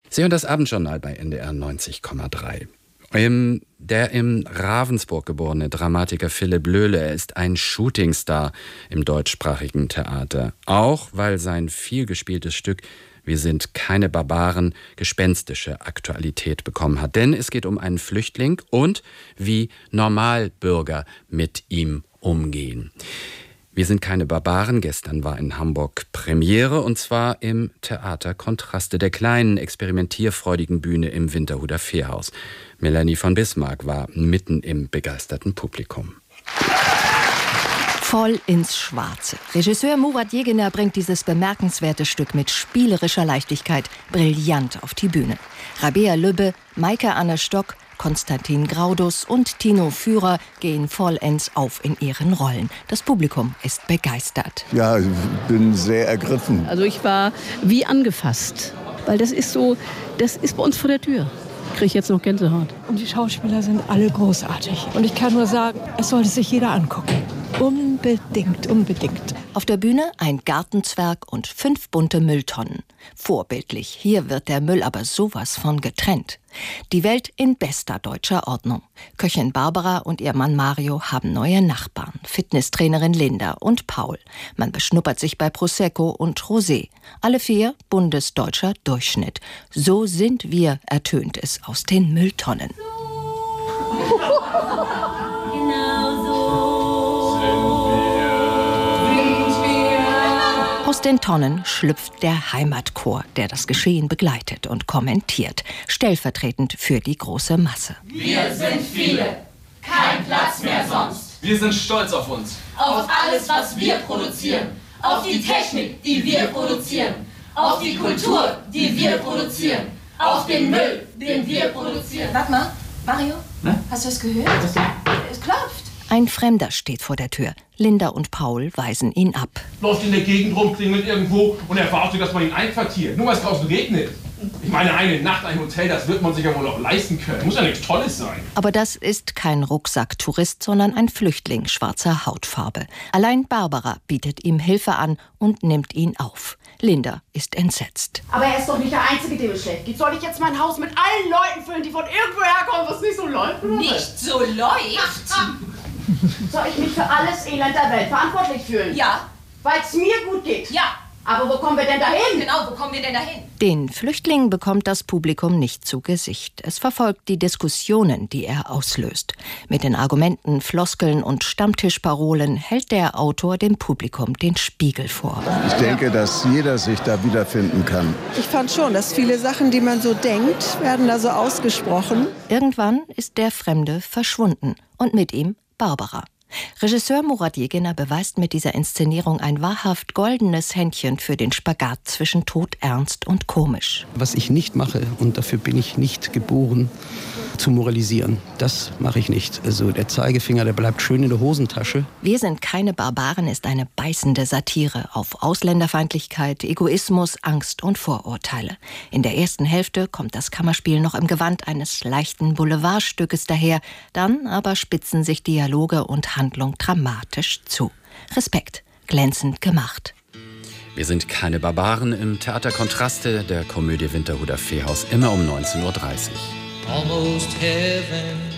Sie hören das Abendjournal bei NDR 90,3. Der in Ravensburg geborene Dramatiker Philipp Löhle, er ist ein Shootingstar im deutschsprachigen Theater. Auch weil sein vielgespieltes Stück Wir sind keine Barbaren gespenstische Aktualität bekommen hat. Denn es geht um einen Flüchtling und wie Normalbürger mit ihm umgehen. Wir sind keine Barbaren. Gestern war in Hamburg Premiere und zwar im Theater Kontraste, der kleinen, experimentierfreudigen Bühne im Winterhuder Fährhaus. Melanie von Bismarck war mitten im begeisterten Publikum. Voll ins Schwarze. Regisseur Murat Yegener bringt dieses bemerkenswerte Stück mit spielerischer Leichtigkeit brillant auf die Bühne. Rabea Lübbe, Maike Anne Stock, Konstantin Graudus und Tino Führer gehen vollends auf in ihren Rollen. Das Publikum ist begeistert. Ja, ich bin sehr ergriffen. Also ich war wie angefasst, weil das ist bei uns vor der Tür. Kriege ich jetzt noch Gänsehaut. Und die Schauspieler sind alle großartig. Und ich kann nur sagen, es sollte sich jeder angucken. Unbedingt, unbedingt. Auf der Bühne ein Gartenzwerg und 5 bunte Mülltonnen. Vorbildlich, hier wird der Müll aber sowas von getrennt. Die Welt in bester deutscher Ordnung. Köchin Barbara und ihr Mann Mario haben neue Nachbarn. Fitnesstrainerin Linda und Paul. Man beschnuppert sich bei Prosecco und Rosé. Alle 4 bundesdeutscher Durchschnitt. So sind wir, ertönt es aus den Mülltonnen. Aus den Tonnen schlüpft der Heimatchor, der das Geschehen begleitet und kommentiert, stellvertretend für die große Masse. Wir sind viele, kein Platz mehr sonst. Wir sind stolz auf uns. Auf alles, was wir produzieren. Auf die Technik, die wir produzieren. Auf die Kultur, die wir produzieren. Auf den Müll, den wir produzieren. Warte mal, Mario, hast du es gehört? Es klopft. Ein Fremder steht vor der Tür. Linda und Paul weisen ihn ab. Läuft in der Gegend rum, klingelt irgendwo und erwartet, dass man ihn einquartiert. Nur weil es draußen regnet. Ich meine, eine Nacht, ein Hotel, das wird man sich ja wohl auch leisten können. Muss ja nichts Tolles sein. Aber das ist kein Rucksacktourist, sondern ein Flüchtling schwarzer Hautfarbe. Allein Barbara bietet ihm Hilfe an und nimmt ihn auf. Linda ist entsetzt. Aber er ist doch nicht der Einzige, dem es schlecht geht. Soll ich jetzt mein Haus mit allen Leuten füllen, die von irgendwo herkommen, was nicht so läuft? Nicht so läuft? Soll ich mich für alles Elend der Welt verantwortlich fühlen? Ja. Weil es mir gut geht? Ja. Aber wo kommen wir denn dahin? Genau, wo kommen wir denn dahin? Den Flüchtling bekommt das Publikum nicht zu Gesicht. Es verfolgt die Diskussionen, die er auslöst. Mit den Argumenten, Floskeln und Stammtischparolen hält der Autor dem Publikum den Spiegel vor. Ich denke, dass jeder sich da wiederfinden kann. Ich fand schon, dass viele Sachen, die man so denkt, werden da so ausgesprochen. Irgendwann ist der Fremde verschwunden und mit ihm Barbara. Regisseur Murat Yegener beweist mit dieser Inszenierung ein wahrhaft goldenes Händchen für den Spagat zwischen todernst und komisch. Was ich nicht mache, und dafür bin ich nicht geboren, zu moralisieren. Das mache ich nicht. Also der Zeigefinger, der bleibt schön in der Hosentasche. Wir sind keine Barbaren ist eine beißende Satire auf Ausländerfeindlichkeit, Egoismus, Angst und Vorurteile. In der ersten Hälfte kommt das Kammerspiel noch im Gewand eines leichten Boulevardstückes daher, dann aber spitzen sich Dialoge und Handlung dramatisch zu. Respekt, glänzend gemacht. Wir sind keine Barbaren im Theater Kontraste der Komödie Winterhuder Fährhaus, immer um 19:30 Uhr. Almost heaven.